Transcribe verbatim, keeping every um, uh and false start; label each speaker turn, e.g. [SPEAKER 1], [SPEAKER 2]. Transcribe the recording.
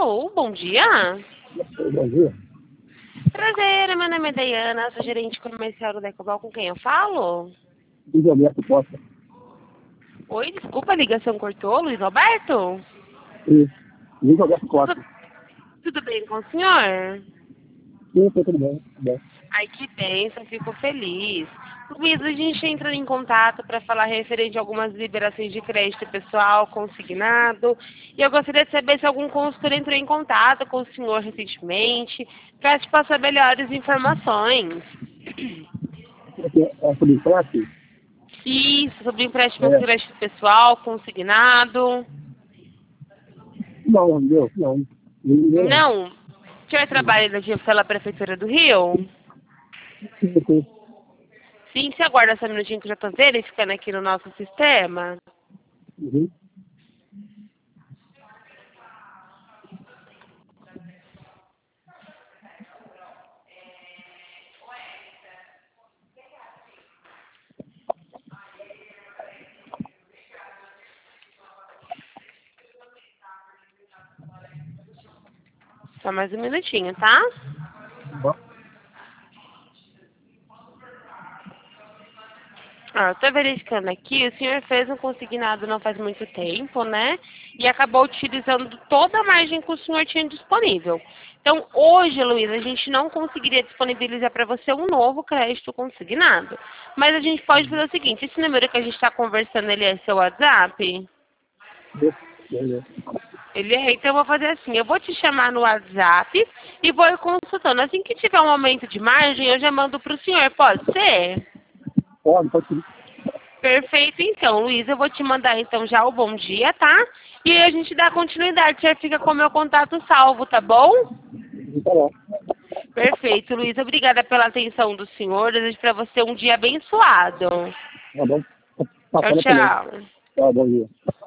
[SPEAKER 1] Alô, bom dia.
[SPEAKER 2] Bom dia.
[SPEAKER 1] Prazer, meu nome é Dayana, sou gerente comercial do Decobal, com quem eu falo?
[SPEAKER 2] Luiz Alberto Costa.
[SPEAKER 1] Oi, desculpa, a ligação cortou, Luiz Alberto?
[SPEAKER 2] Isso. Luiz Alberto Costa.
[SPEAKER 1] Tudo, tudo bem com o senhor?
[SPEAKER 2] Sim, foi tudo bem. Tudo bem.
[SPEAKER 1] Ai, que bênção, fico feliz. Luiz, a gente entra em contato para falar referente a algumas liberações de crédito pessoal, consignado. E eu gostaria de saber se algum consultor entrou em contato com o senhor recentemente, para te passar melhores informações.
[SPEAKER 2] Porque é sobre empréstimo?
[SPEAKER 1] Isso, sobre empréstimo
[SPEAKER 2] É.
[SPEAKER 1] crédito pessoal, consignado.
[SPEAKER 2] Não, não, não. Não, não.
[SPEAKER 1] Não. O senhor trabalha aqui pela Prefeitura do Rio?
[SPEAKER 2] Sim, sim.
[SPEAKER 1] Sim, você aguarda só um minutinho que eu já estou verificando aqui no nosso sistema.
[SPEAKER 2] Uhum.
[SPEAKER 1] Só mais um minutinho, tá?
[SPEAKER 2] Bom.
[SPEAKER 1] Ah, eu tô verificando aqui, o senhor fez um consignado não faz muito tempo, né? E acabou utilizando toda a margem que o senhor tinha disponível. Então, hoje, Luiz, a gente não conseguiria disponibilizar para você um novo crédito consignado. Mas a gente pode fazer o seguinte, esse número que a gente está conversando, ele é seu WhatsApp?
[SPEAKER 2] Beleza.
[SPEAKER 1] Ele é, então eu vou fazer assim, eu vou te chamar no WhatsApp e vou ir consultando. Assim que tiver um aumento de margem, eu já mando para o senhor, pode ser?
[SPEAKER 2] Pode, pode sim.
[SPEAKER 1] Perfeito, então, Luiz, eu vou te mandar então já o bom dia, tá? E aí a gente dá continuidade, já fica com o meu contato salvo, tá bom?
[SPEAKER 2] Tá bom.
[SPEAKER 1] Perfeito, Luiz, obrigada pela atenção do senhor, desejo para você um dia abençoado.
[SPEAKER 2] Tá bom.
[SPEAKER 1] Tchau,
[SPEAKER 2] Passando também.
[SPEAKER 1] tchau.
[SPEAKER 2] Tá, bom dia.